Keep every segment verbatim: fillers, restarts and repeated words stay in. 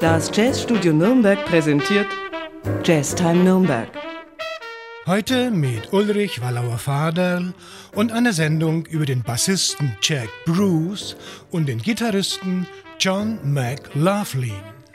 Das Jazzstudio Nürnberg präsentiert Jazztime Nürnberg. Heute mit Ulrich Wallauer-Faderl und einer Sendung über den Bassisten Jack Bruce und den Gitarristen John McLaughlin.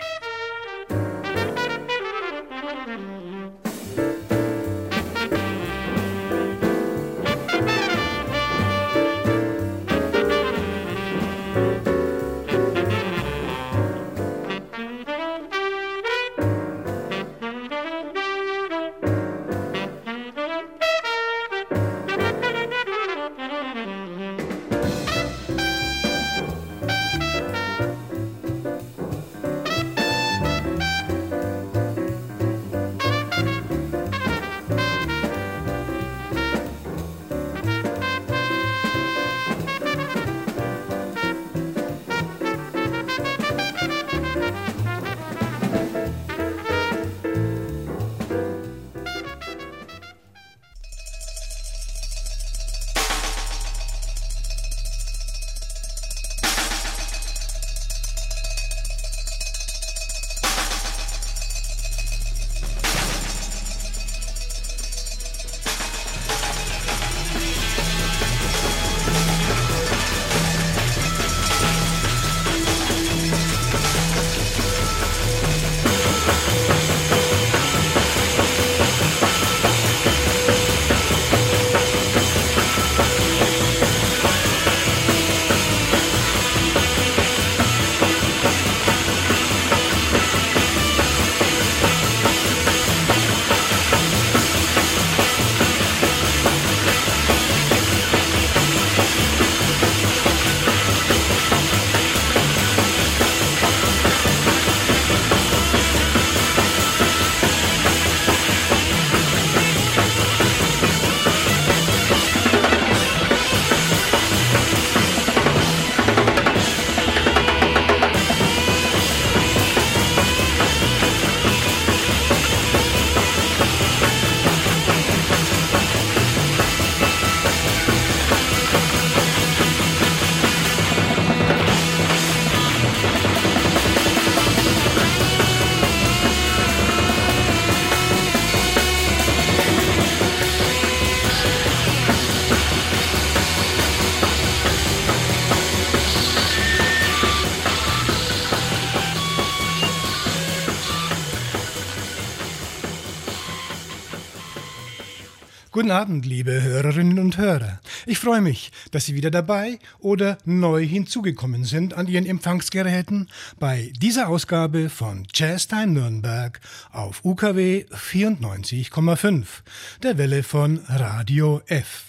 Guten Abend, liebe Hörerinnen und Hörer. Ich freue mich, dass Sie wieder dabei oder neu hinzugekommen sind an Ihren Empfangsgeräten bei dieser Ausgabe von Jazztime Nürnberg auf U K W vierundneunzig Komma fünf, der Welle von Radio F.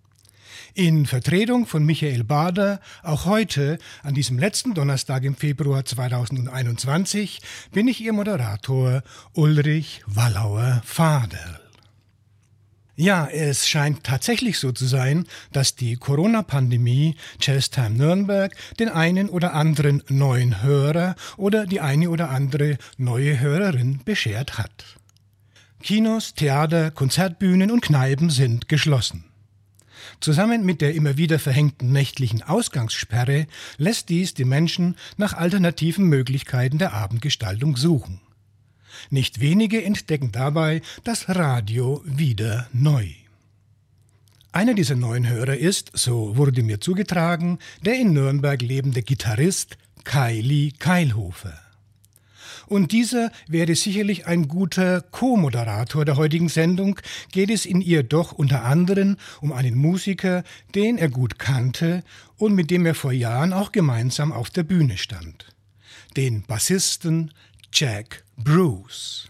In Vertretung von Michael Bader, auch heute, an diesem letzten Donnerstag im Februar zweitausendeinundzwanzig, bin ich Ihr Moderator Ulrich Wallauer-Faderl. Ja, es scheint tatsächlich so zu sein, dass die Corona-Pandemie Jazztime Nürnberg den einen oder anderen neuen Hörer oder die eine oder andere neue Hörerin beschert hat. Kinos, Theater, Konzertbühnen und Kneipen sind geschlossen. Zusammen mit der immer wieder verhängten nächtlichen Ausgangssperre lässt dies die Menschen nach alternativen Möglichkeiten der Abendgestaltung suchen. Nicht wenige entdecken dabei das Radio wieder neu. Einer dieser neuen Hörer ist, so wurde mir zugetragen, der in Nürnberg lebende Gitarrist Kylie Keilhofer. Und dieser wäre sicherlich ein guter Co-Moderator der heutigen Sendung, geht es in ihr doch unter anderem um einen Musiker, den er gut kannte und mit dem er vor Jahren auch gemeinsam auf der Bühne stand. Den Bassisten Jack Bruce.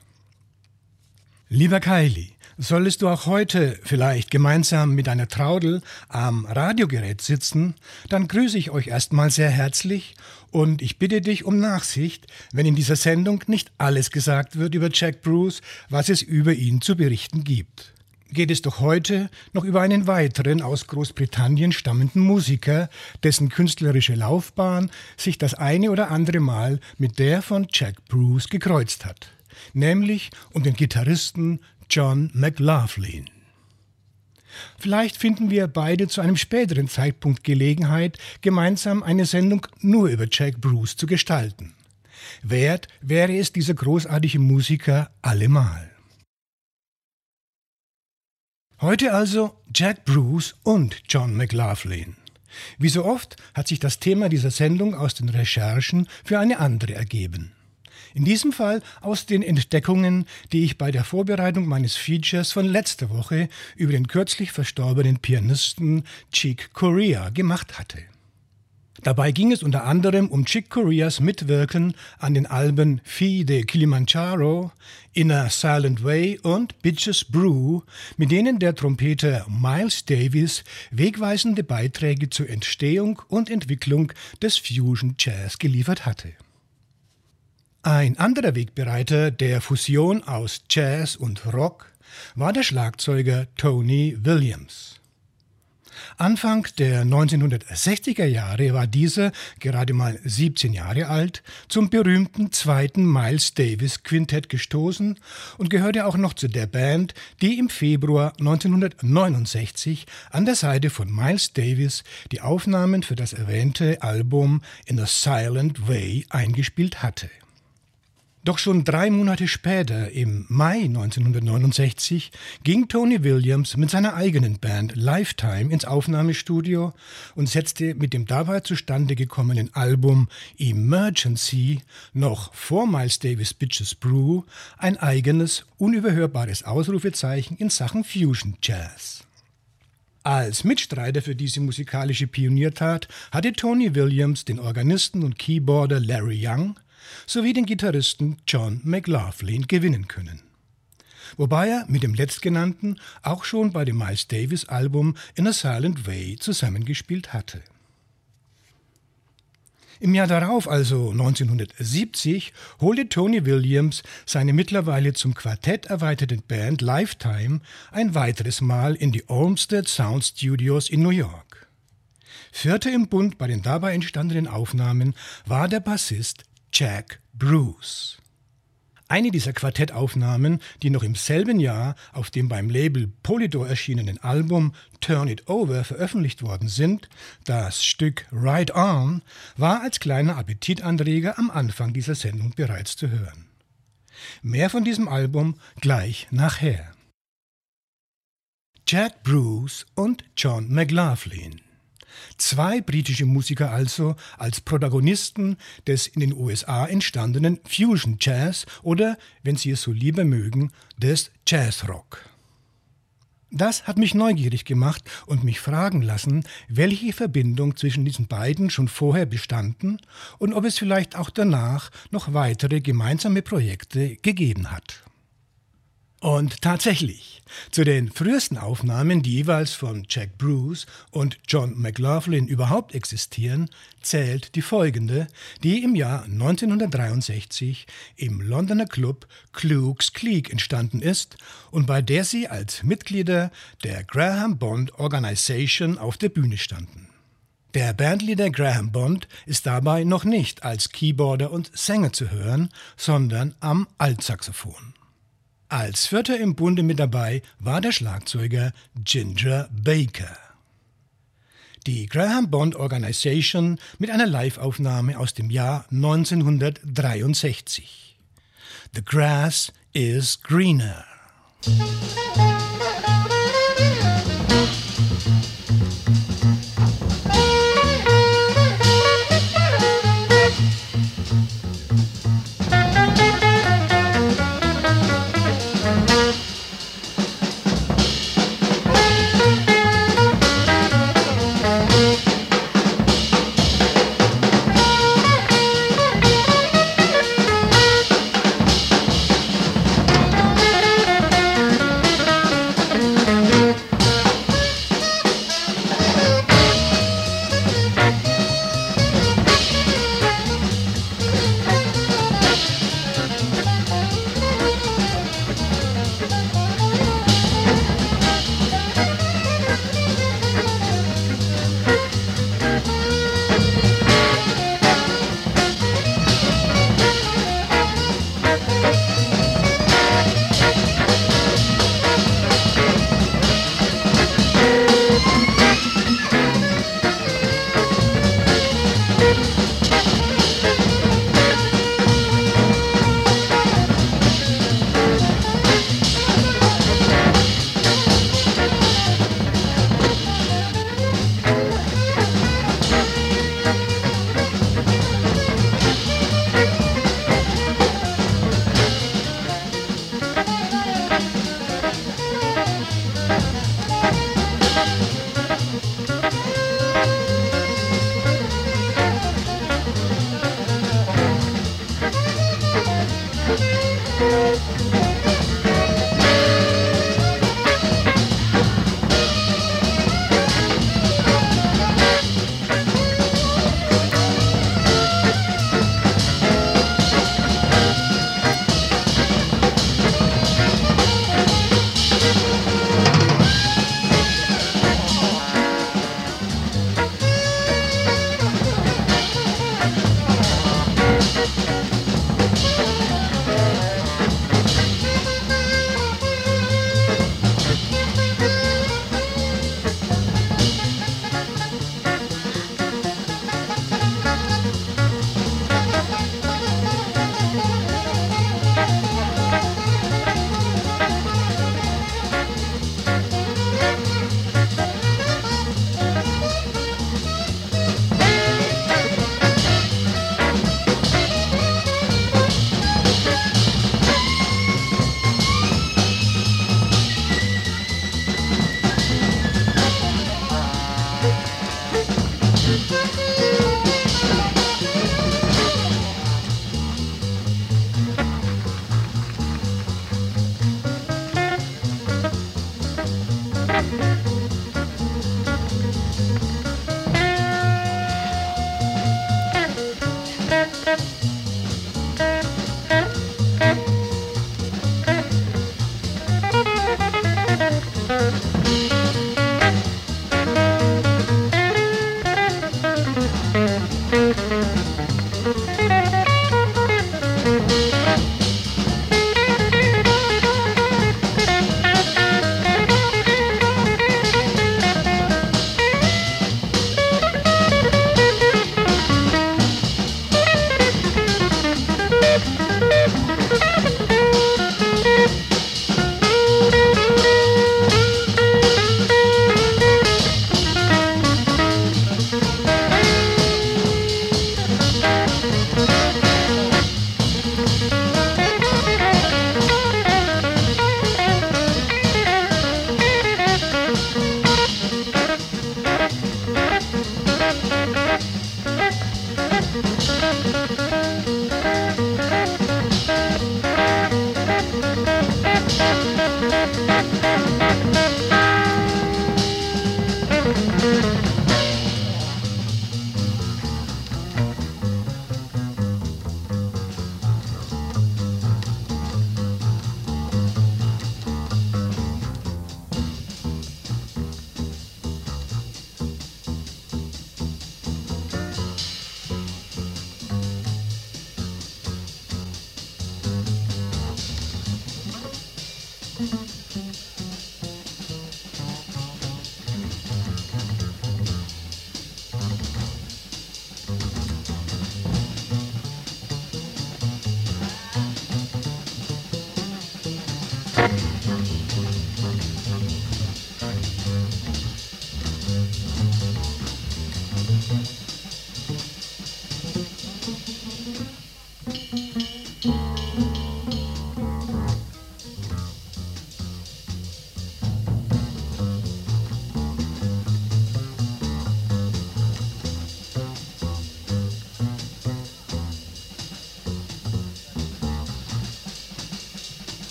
Lieber Kylie, solltest du auch heute vielleicht gemeinsam mit deiner Traudel am Radiogerät sitzen, dann grüße ich euch erstmal sehr herzlich und ich bitte dich um Nachsicht, wenn in dieser Sendung nicht alles gesagt wird über Jack Bruce, was es über ihn zu berichten gibt. Geht es doch heute noch über einen weiteren aus Großbritannien stammenden Musiker, dessen künstlerische Laufbahn sich das eine oder andere Mal mit der von Jack Bruce gekreuzt hat, nämlich um den Gitarristen John McLaughlin. Vielleicht finden wir beide zu einem späteren Zeitpunkt Gelegenheit, gemeinsam eine Sendung nur über Jack Bruce zu gestalten. Wert wäre es dieser großartige Musiker allemal. Heute also Jack Bruce und John McLaughlin. Wie so oft hat sich das Thema dieser Sendung aus den Recherchen für eine andere ergeben. In diesem Fall aus den Entdeckungen, die ich bei der Vorbereitung meines Features von letzter Woche über den kürzlich verstorbenen Pianisten Chick Corea gemacht hatte. Dabei ging es unter anderem um Chick Coreas Mitwirken an den Alben Fee de Kilimanjaro, In a Silent Way und Bitches Brew, mit denen der Trompeter Miles Davis wegweisende Beiträge zur Entstehung und Entwicklung des Fusion Jazz geliefert hatte. Ein anderer Wegbereiter der Fusion aus Jazz und Rock war der Schlagzeuger Tony Williams. Anfang der neunzehnhundertsechziger Jahre war dieser, gerade mal siebzehn Jahre alt, zum berühmten zweiten Miles Davis Quintett gestoßen und gehörte auch noch zu der Band, die im Februar neunzehnhundertneunundsechzig an der Seite von Miles Davis die Aufnahmen für das erwähnte Album In a Silent Way eingespielt hatte. Doch schon drei Monate später, im Mai neunzehnhundertneunundsechzig, ging Tony Williams mit seiner eigenen Band Lifetime ins Aufnahmestudio und setzte mit dem dabei zustande gekommenen Album Emergency noch vor Miles Davis' Bitches Brew ein eigenes, unüberhörbares Ausrufezeichen in Sachen Fusion Jazz. Als Mitstreiter für diese musikalische Pioniertat hatte Tony Williams den Organisten und Keyboarder Larry Young sowie den Gitarristen John McLaughlin gewinnen können. Wobei er mit dem Letztgenannten auch schon bei dem Miles Davis Album In a Silent Way zusammengespielt hatte. Im Jahr darauf, also neunzehnhundertsiebzig, holte Tony Williams seine mittlerweile zum Quartett erweiterte Band Lifetime ein weiteres Mal in die Olmsted Sound Studios in New York. Vierter im Bund bei den dabei entstandenen Aufnahmen war der Bassist Jack Bruce. Eine dieser Quartettaufnahmen, die noch im selben Jahr auf dem beim Label Polydor erschienenen Album Turn It Over veröffentlicht worden sind, das Stück Ride On, war als kleiner Appetitanreger am Anfang dieser Sendung bereits zu hören. Mehr von diesem Album gleich nachher. Jack Bruce und John McLaughlin. Zwei britische Musiker also als Protagonisten des in den U S A entstandenen Fusion Jazz oder, wenn Sie es so lieber mögen, des Jazzrock. Das hat mich neugierig gemacht und mich fragen lassen, welche Verbindung zwischen diesen beiden schon vorher bestanden und ob es vielleicht auch danach noch weitere gemeinsame Projekte gegeben hat. Und tatsächlich, zu den frühesten Aufnahmen, die jeweils von Jack Bruce und John McLaughlin überhaupt existieren, zählt die folgende, die im Jahr neunzehnhundertdreiundsechzig im Londoner Club Klug's Clique entstanden ist und bei der sie als Mitglieder der Graham Bond Organisation auf der Bühne standen. Der Bandleader Graham Bond ist dabei noch nicht als Keyboarder und Sänger zu hören, sondern am Altsaxophon. Als Vierter im Bunde mit dabei war der Schlagzeuger Ginger Baker. Die Graham Bond Organisation mit einer Live-Aufnahme aus dem Jahr neunzehnhundertdreiundsechzig. The Grass is Greener. Thank you.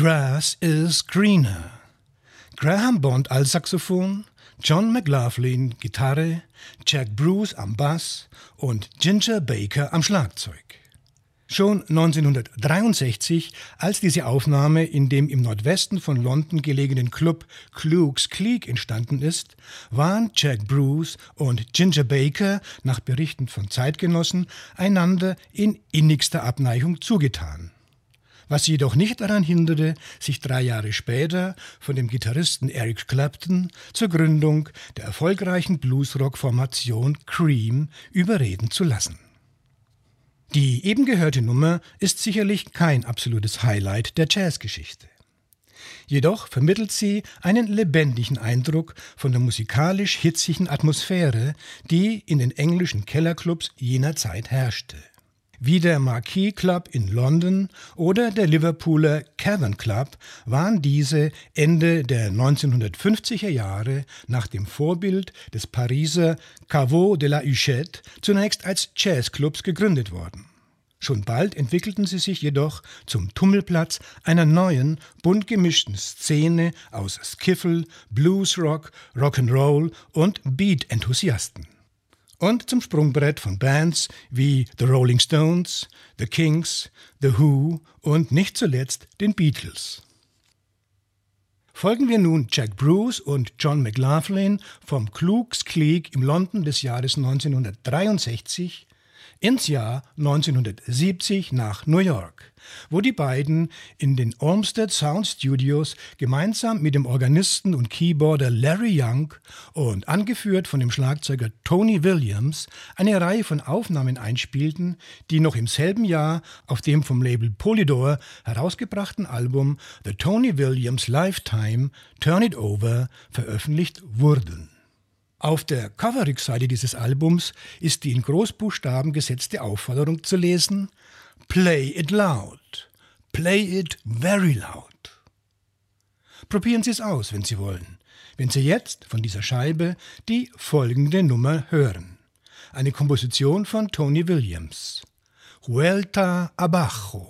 Grass is Greener. Graham Bond Altsaxophon, John McLaughlin Gitarre, Jack Bruce am Bass und Ginger Baker am Schlagzeug. Schon neunzehnhundertdreiundsechzig, als diese Aufnahme in dem im Nordwesten von London gelegenen Club Klug's Clique entstanden ist, waren Jack Bruce und Ginger Baker nach Berichten von Zeitgenossen einander in innigster Abneigung zugetan. Was sie jedoch nicht daran hinderte, sich drei Jahre später von dem Gitarristen Eric Clapton zur Gründung der erfolgreichen Bluesrock-Formation Cream überreden zu lassen. Die eben gehörte Nummer ist sicherlich kein absolutes Highlight der Jazzgeschichte. Jedoch vermittelt sie einen lebendigen Eindruck von der musikalisch hitzigen Atmosphäre, die in den englischen Kellerclubs jener Zeit herrschte. Wie der Marquee Club in London oder der Liverpooler Cavern Club waren diese Ende der neunzehnhundertfünfziger Jahre nach dem Vorbild des Pariser Caveau de la Huchette zunächst als Jazzclubs gegründet worden. Schon bald entwickelten sie sich jedoch zum Tummelplatz einer neuen, bunt gemischten Szene aus Skiffle, Bluesrock, Rock'n'Roll und Beat-Enthusiasten. Und zum Sprungbrett von Bands wie The Rolling Stones, The Kings, The Who und nicht zuletzt den Beatles. Folgen wir nun Jack Bruce und John McLaughlin vom Klug's Clique im London des Jahres neunzehnhundertdreiundsechzig ins Jahr neunzehnhundertsiebzig nach New York, wo die beiden in den Olmsted Sound Studios gemeinsam mit dem Organisten und Keyboarder Larry Young und angeführt von dem Schlagzeuger Tony Williams eine Reihe von Aufnahmen einspielten, die noch im selben Jahr auf dem vom Label Polydor herausgebrachten Album The Tony Williams Lifetime Turn It Over veröffentlicht wurden. Auf der Coverrückseite dieses Albums ist die in Großbuchstaben gesetzte Aufforderung zu lesen: Play it loud, play it very loud. Probieren Sie es aus, wenn Sie wollen, wenn Sie jetzt von dieser Scheibe die folgende Nummer hören. Eine Komposition von Tony Williams. Vuelta abajo.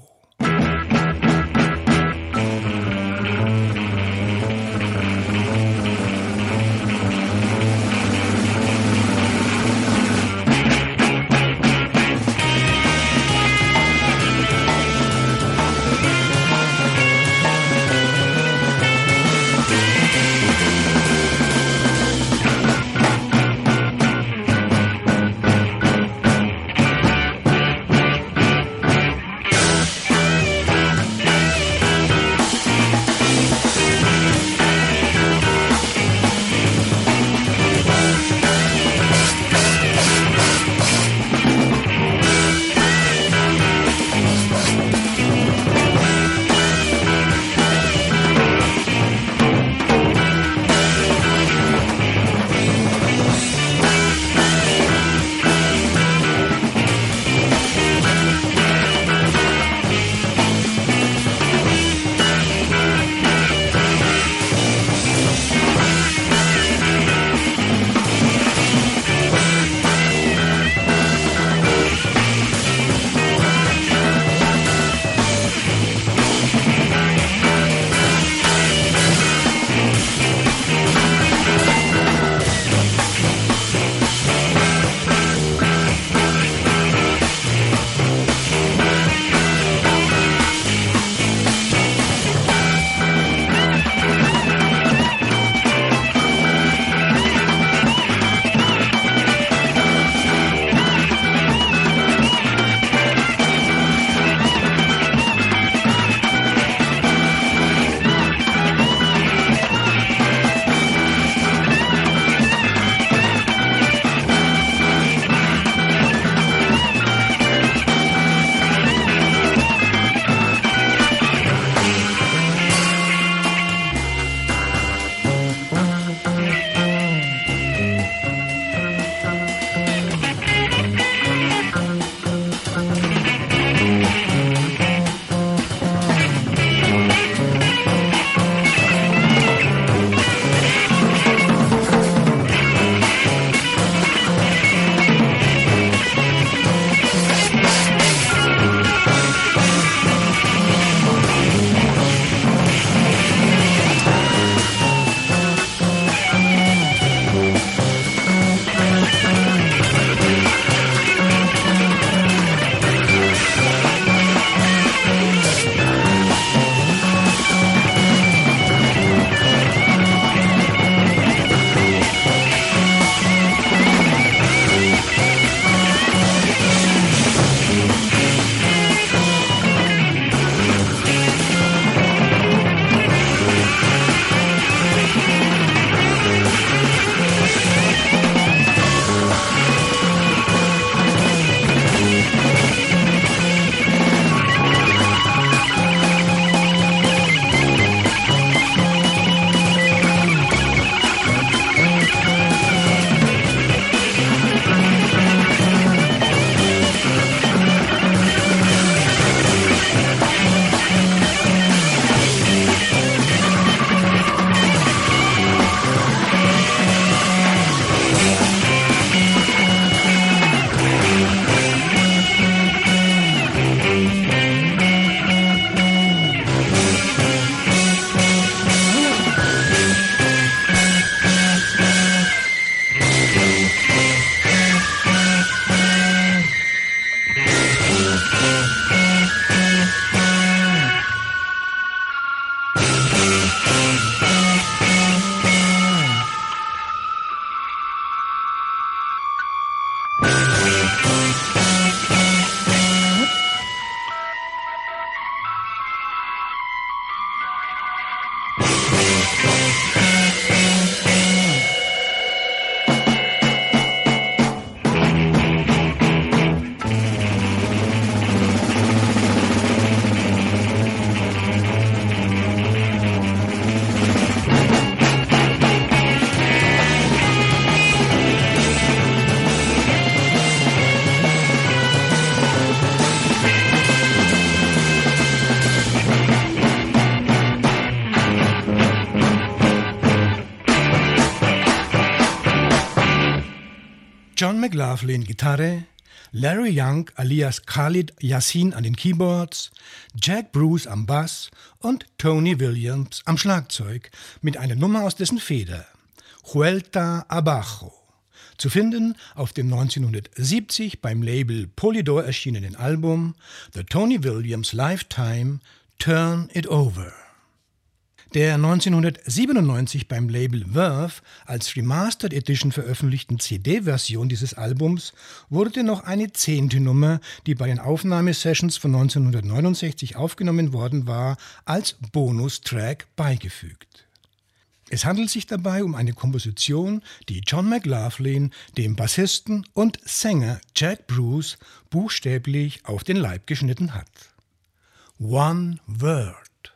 John McLaughlin Gitarre, Larry Young alias Khalid Yassin an den Keyboards, Jack Bruce am Bass und Tony Williams am Schlagzeug mit einer Nummer aus dessen Feder, Vuelta Abajo, zu finden auf dem neunzehnhundertsiebzig beim Label Polydor erschienenen Album The Tony Williams Lifetime Turn It Over. Der neunzehnhundertsiebenundneunzig beim Label Verve als Remastered Edition veröffentlichten C D-Version dieses Albums wurde noch eine zehnte Nummer, die bei den Aufnahmesessions von neunzehnhundertneunundsechzig aufgenommen worden war, als Bonustrack beigefügt. Es handelt sich dabei um eine Komposition, die John McLaughlin dem Bassisten und Sänger Jack Bruce buchstäblich auf den Leib geschnitten hat. One Word.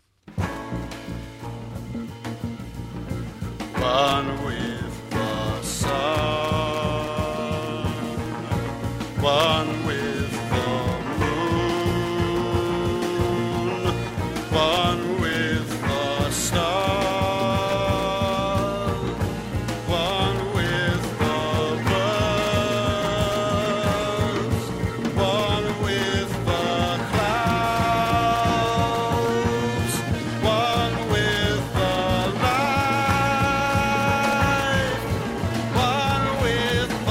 One with the sun, one with the moon, one with the star, one with the birds, one with the clouds, one with the light, one with the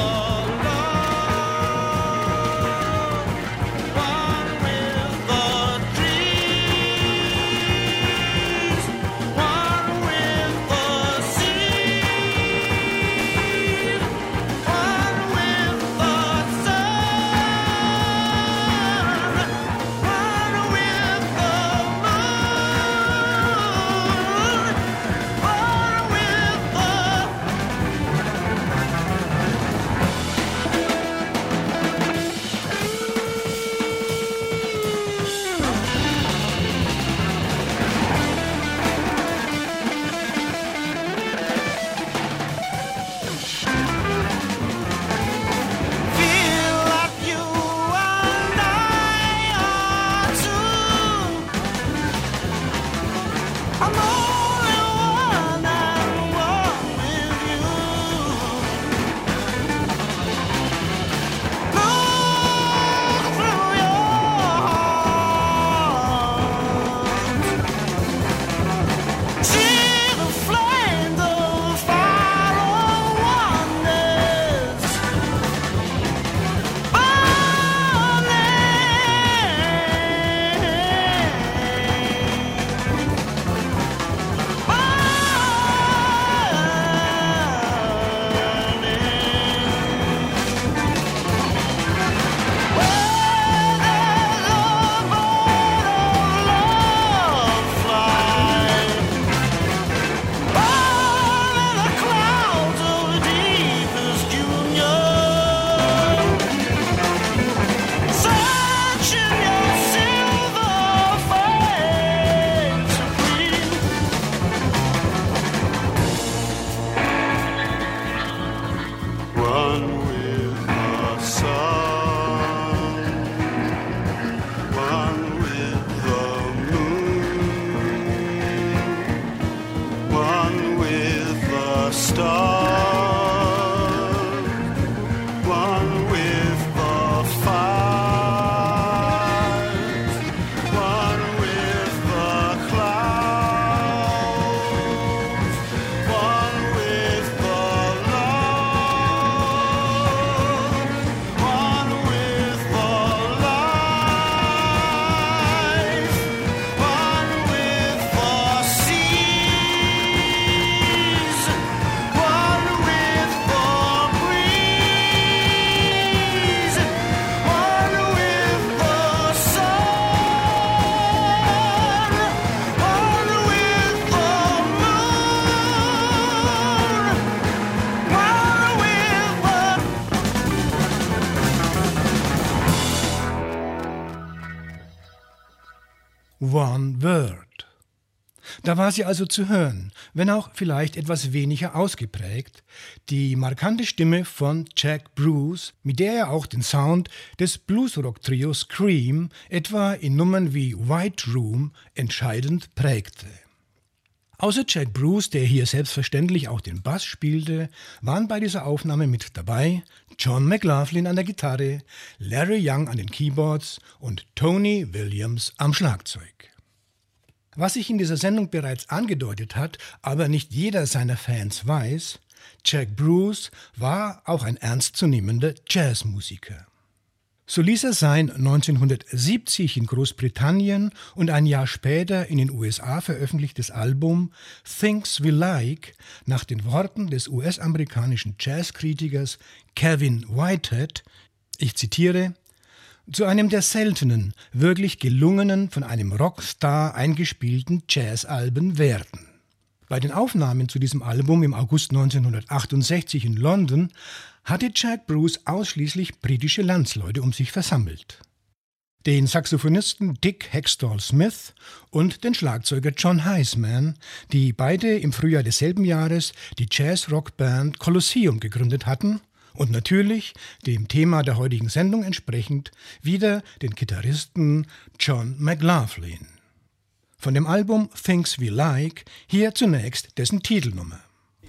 One Word. Da war sie also zu hören, wenn auch vielleicht etwas weniger ausgeprägt, die markante Stimme von Jack Bruce, mit der er auch den Sound des Bluesrock-Trios Cream etwa in Nummern wie White Room entscheidend prägte. Außer Jack Bruce, der hier selbstverständlich auch den Bass spielte, waren bei dieser Aufnahme mit dabei John McLaughlin an der Gitarre, Larry Young an den Keyboards und Tony Williams am Schlagzeug. Was sich in dieser Sendung bereits angedeutet hat, aber nicht jeder seiner Fans weiß, Jack Bruce war auch ein ernstzunehmender Jazzmusiker. So ließ er sein neunzehnhundertsiebzig in Großbritannien und ein Jahr später in den U S A veröffentlichtes Album Things We Like nach den Worten des U S-amerikanischen Jazzkritikers Kevin Whitehead, ich zitiere, zu einem der seltenen, wirklich gelungenen, von einem Rockstar eingespielten Jazzalben werden. Bei den Aufnahmen zu diesem Album im August neunzehnhundertachtundsechzig in London hatte Jack Bruce ausschließlich britische Landsleute um sich versammelt. Den Saxophonisten Dick Hextall Smith und den Schlagzeuger John Heisman, die beide im Frühjahr desselben Jahres die Jazz-Rock-Band Colosseum gegründet hatten, und natürlich, dem Thema der heutigen Sendung entsprechend, wieder den Gitarristen John McLaughlin. Von dem Album Things We Like hier zunächst dessen Titelnummer.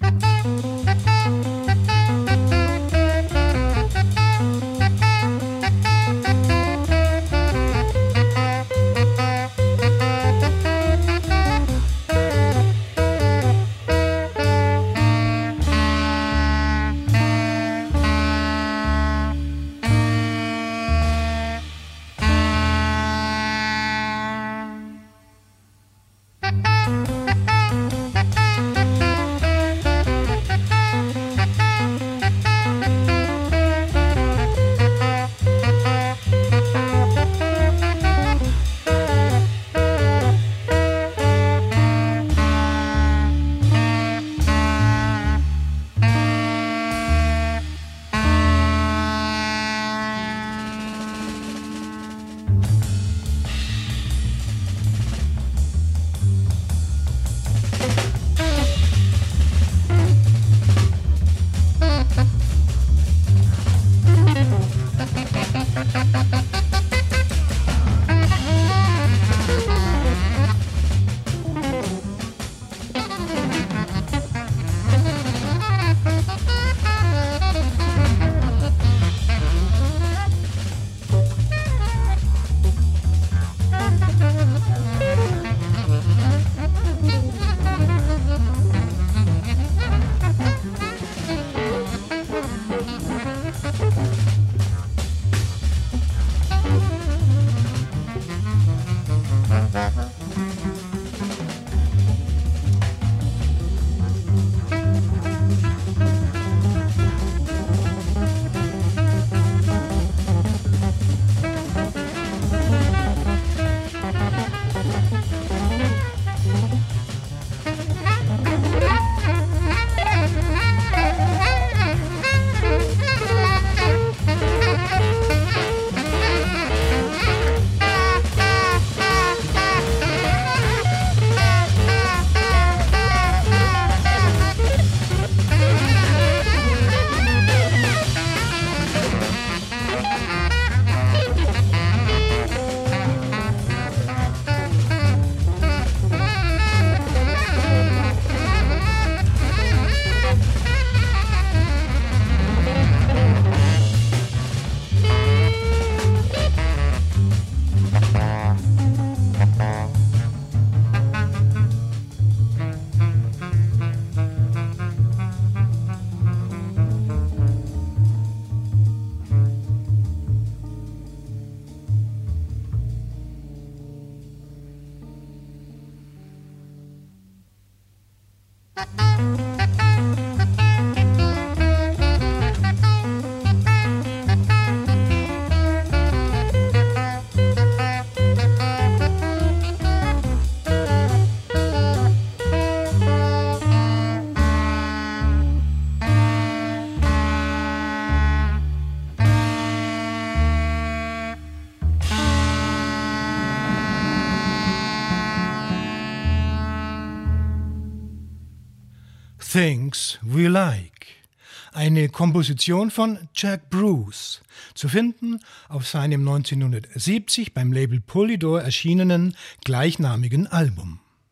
Things We Like, eine Komposition von Jack Bruce, zu finden auf seinem neunzehnhundertsiebzig beim Label Polydor erschienenen gleichnamigen Album.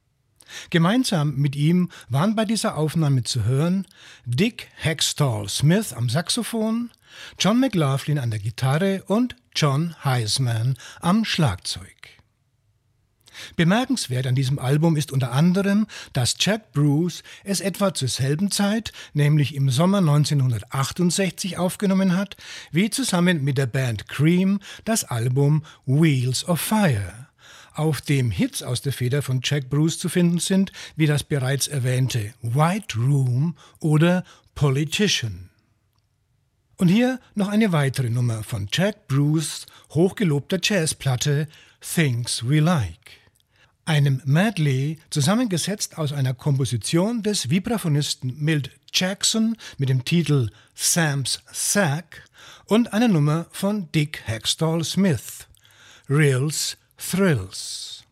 Gemeinsam mit ihm waren bei dieser Aufnahme zu hören Dick Hextall Smith am Saxophon, John McLaughlin an der Gitarre und John Heisman am Schlagzeug. Bemerkenswert an diesem Album ist unter anderem, dass Jack Bruce es etwa zur selben Zeit, nämlich im Sommer neunzehnhundertachtundsechzig, aufgenommen hat, wie zusammen mit der Band Cream das Album Wheels of Fire, auf dem Hits aus der Feder von Jack Bruce zu finden sind, wie das bereits erwähnte White Room oder Politician. Und hier noch eine weitere Nummer von Jack Bruce hochgelobter Jazzplatte Things We Like, einem Medley, zusammengesetzt aus einer Komposition des Vibraphonisten Milt Jackson mit dem Titel Sam's Sack und einer Nummer von Dick Hextall Smith, Reels Thrills.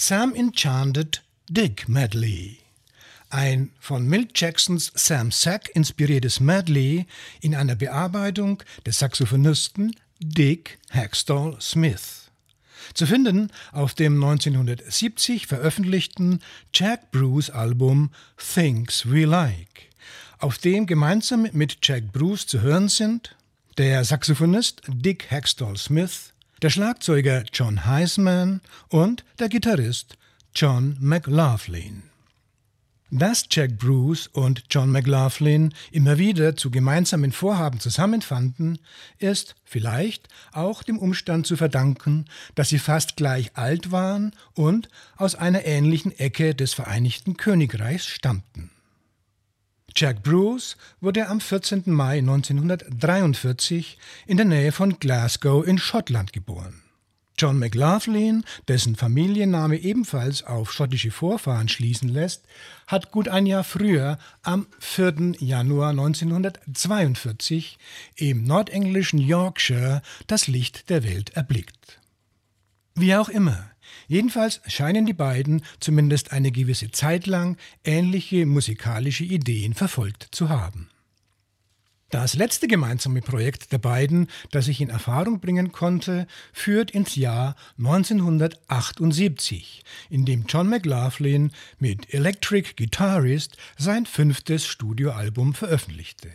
Sam Enchanted Dig Medley. Ein von Milt Jacksons Sam Sack inspiriertes Medley in einer Bearbeitung des Saxophonisten Dick Hackstall Smith. Zu finden auf dem neunzehnhundertsiebzig veröffentlichten Jack Bruce Album Things We Like, auf dem gemeinsam mit Jack Bruce zu hören sind der Saxophonist Dick Hackstall Smith, der Schlagzeuger John Heisman und der Gitarrist John McLaughlin. Dass Jack Bruce und John McLaughlin immer wieder zu gemeinsamen Vorhaben zusammenfanden, ist vielleicht auch dem Umstand zu verdanken, dass sie fast gleich alt waren und aus einer ähnlichen Ecke des Vereinigten Königreichs stammten. Jack Bruce wurde am vierzehnten Mai neunzehnhundertdreiundvierzig in der Nähe von Glasgow in Schottland geboren. John McLaughlin, dessen Familienname ebenfalls auf schottische Vorfahren schließen lässt, hat gut ein Jahr früher, am vierten Januar neunzehnhundertzweiundvierzig, im nordenglischen Yorkshire das Licht der Welt erblickt. Wie auch immer, jedenfalls scheinen die beiden zumindest eine gewisse Zeit lang ähnliche musikalische Ideen verfolgt zu haben. Das letzte gemeinsame Projekt der beiden, das ich in Erfahrung bringen konnte, führt ins Jahr neunzehnhundertachtundsiebzig, in dem John McLaughlin mit Electric Guitarist sein fünftes Studioalbum veröffentlichte.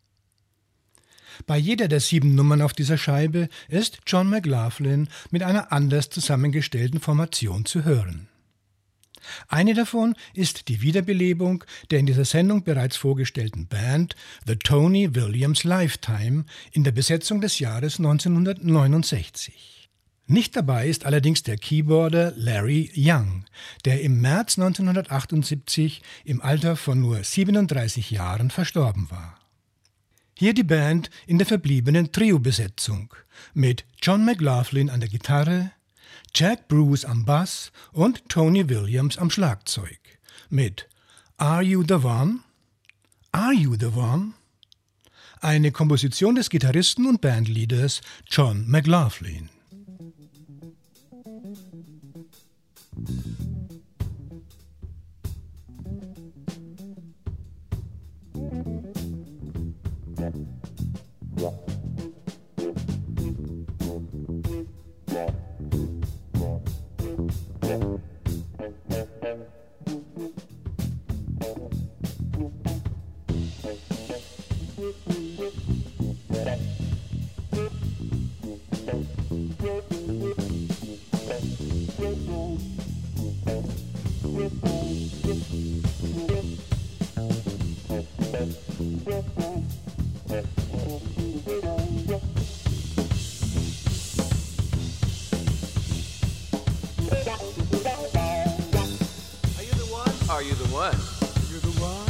Bei jeder der sieben Nummern auf dieser Scheibe ist John McLaughlin mit einer anders zusammengestellten Formation zu hören. Eine davon ist die Wiederbelebung der in dieser Sendung bereits vorgestellten Band The Tony Williams Lifetime in der Besetzung des Jahres neunzehnhundertneunundsechzig. Nicht dabei ist allerdings der Keyboarder Larry Young, der im März neunzehnhundertachtundsiebzig im Alter von nur siebenunddreißig Jahren verstorben war. Hier die Band in der verbliebenen Trio-Besetzung mit John McLaughlin an der Gitarre, Jack Bruce am Bass und Tony Williams am Schlagzeug mit Are You the One? Are You the One? Eine Komposition des Gitarristen und Bandleaders John McLaughlin. Are you the one? You're the one?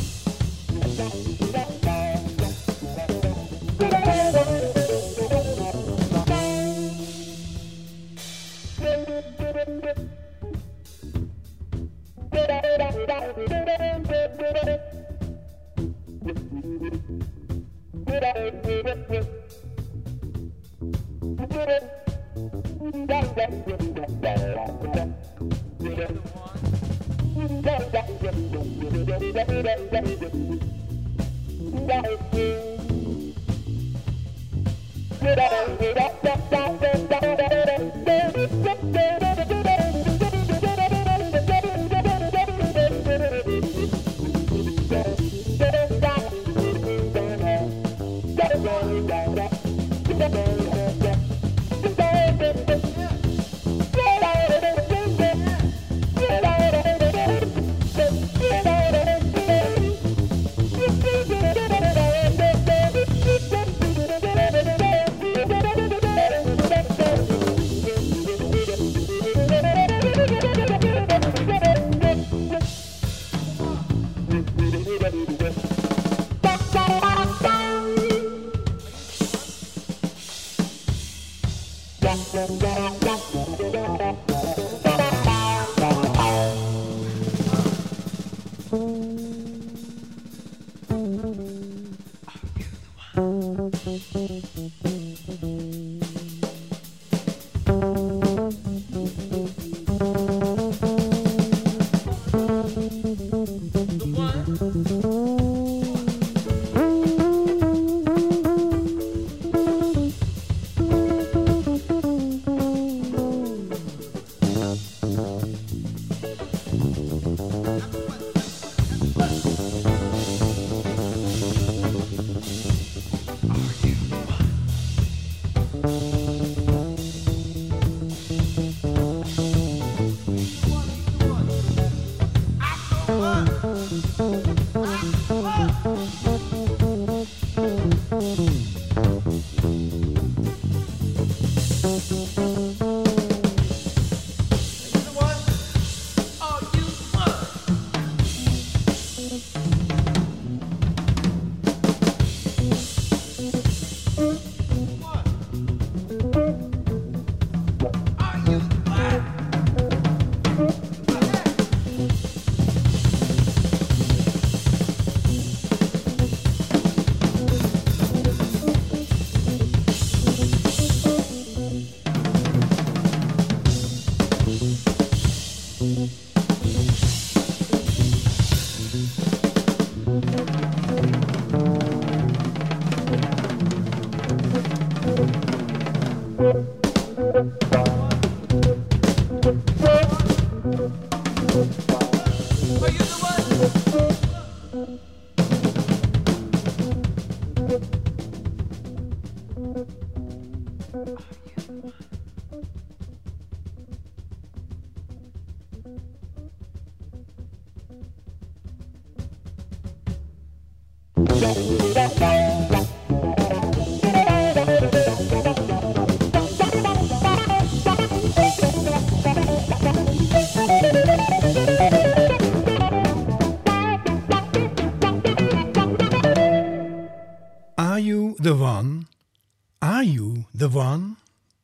Are You the One? Are You the One?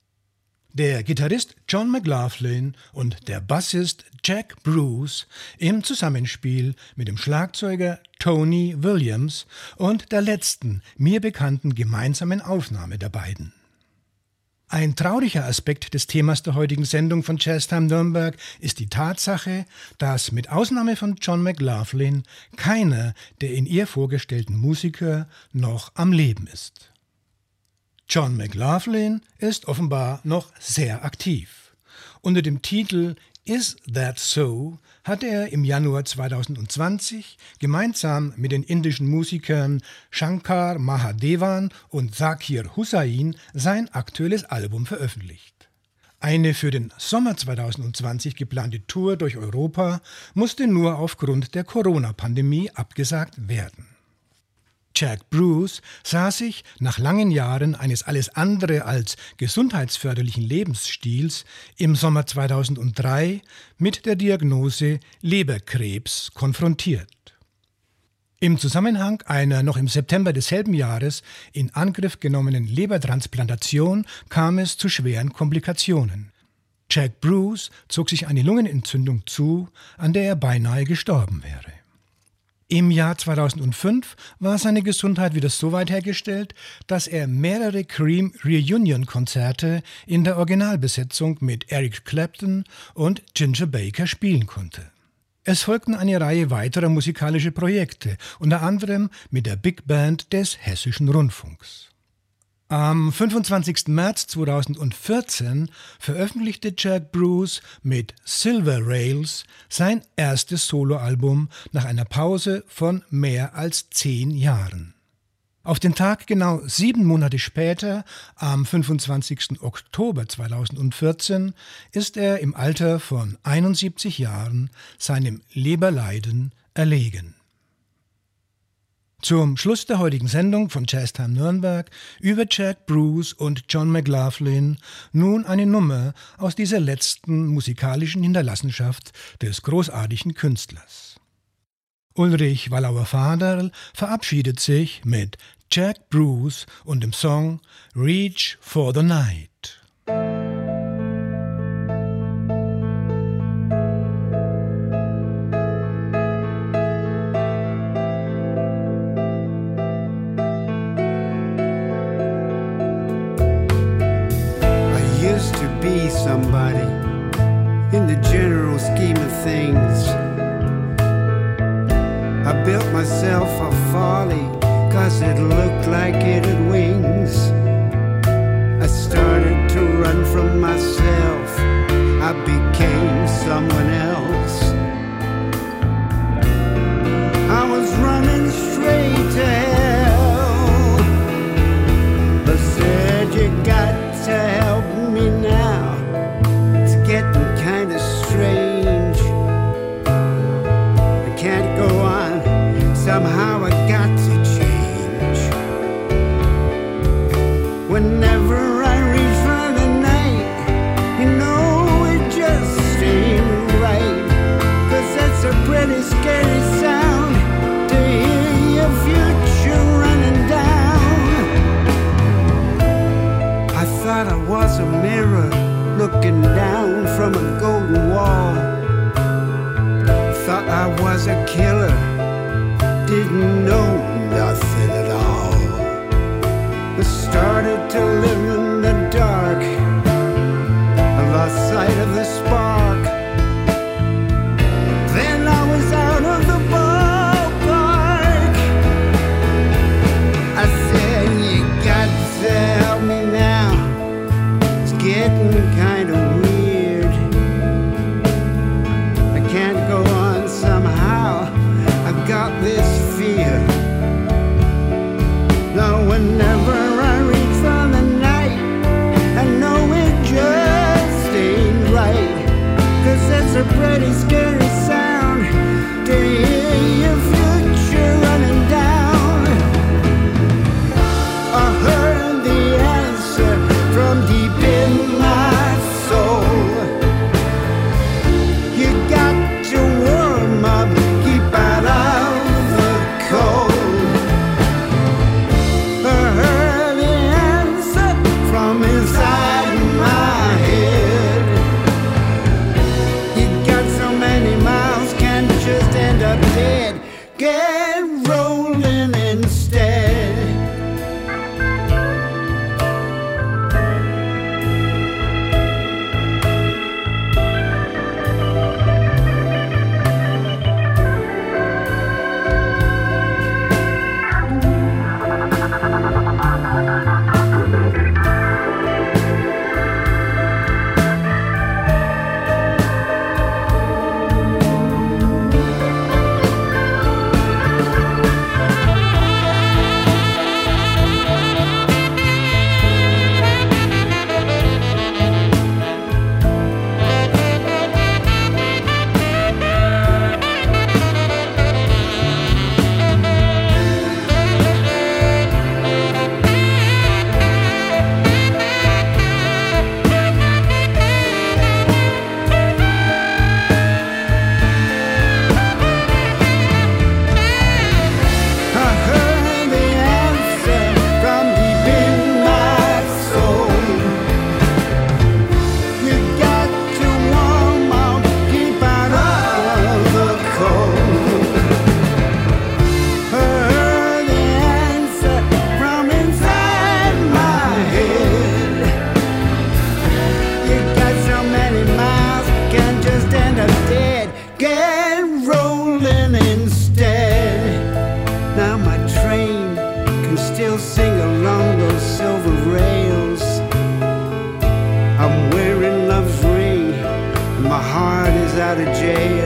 Der Gitarrist John McLaughlin und der Bassist Jack Bruce im Zusammenspiel mit dem Schlagzeuger Tony Williams und der letzten mir bekannten gemeinsamen Aufnahme der beiden. Ein trauriger Aspekt des Themas der heutigen Sendung von Jazztime Nürnberg ist die Tatsache, dass mit Ausnahme von John McLaughlin keiner der in ihr vorgestellten Musiker noch am Leben ist. John McLaughlin ist offenbar noch sehr aktiv. Unter dem Titel Is That So hat er im Januar zweitausendzwanzig gemeinsam mit den indischen Musikern Shankar Mahadevan und Zakir Hussain sein aktuelles Album veröffentlicht. Eine für den Sommer zweitausendzwanzig geplante Tour durch Europa musste nur aufgrund der Corona-Pandemie abgesagt werden. Jack Bruce sah sich nach langen Jahren eines alles andere als gesundheitsförderlichen Lebensstils im Sommer zweitausenddrei mit der Diagnose Leberkrebs konfrontiert. Im Zusammenhang einer noch im September desselben Jahres in Angriff genommenen Lebertransplantation kam es zu schweren Komplikationen. Jack Bruce zog sich eine Lungenentzündung zu, an der er beinahe gestorben wäre. Im Jahr zweitausendfünf war seine Gesundheit wieder so weit hergestellt, dass er mehrere Cream Reunion-Konzerte in der Originalbesetzung mit Eric Clapton und Ginger Baker spielen konnte. Es folgten eine Reihe weiterer musikalischer Projekte, unter anderem mit der Big Band des Hessischen Rundfunks. Am fünfundzwanzigsten März zweitausendvierzehn veröffentlichte Jack Bruce mit Silver Rails sein erstes Soloalbum nach einer Pause von mehr als zehn Jahren. Auf den Tag genau sieben Monate später, am fünfundzwanzigsten Oktober zweitausendvierzehn, ist er im Alter von einundsiebzig Jahren seinem Leberleiden erlegen. Zum Schluss der heutigen Sendung von Jazztime Nürnberg über Jack Bruce und John McLaughlin nun eine Nummer aus dieser letzten musikalischen Hinterlassenschaft des großartigen Künstlers. Ulrich Wallauer-Vaderl verabschiedet sich mit Jack Bruce und dem Song Reach for the Night. Be somebody in the general scheme of things. I built myself a folly cause it looked like it had wings. I started to run from myself, I became someone else. I was running straight to hell, but said you got to help me now. It's getting kind of strange. I can't go on some somehow I got to change. Whenever I reach for the night, you know it just ain't right. 'Cause that's a pretty scary sound to hear your future running down. I thought I was a mirror looking down from a golden wall. Thought I was a killer, didn't know nothing at all. I started to live in the dark, I lost sight of the spark. Then I was out of the ballpark. I said, you got to help me now, it's getting kind of weird. I can't go on somehow, I've got this fear. Now whenever I reach for the night, I know it just ain't right. 'Cause it's a pretty scary sound to hear your future running down. I heard the answer from deep in my soul. You got to warm up, keep out of the cold. I heard the answer from inside my head. You got so many miles, can't just end up dead. Get rolling instead. I heard the answer from deep in my soul. You got to warm up, keep out of the cold. I heard the answer from inside my head. You got so many miles, can't just end up dead. Get rolling instead. Now my train can still sing along those silver rails. I'm wearing love's ring, and my heart is out of jail.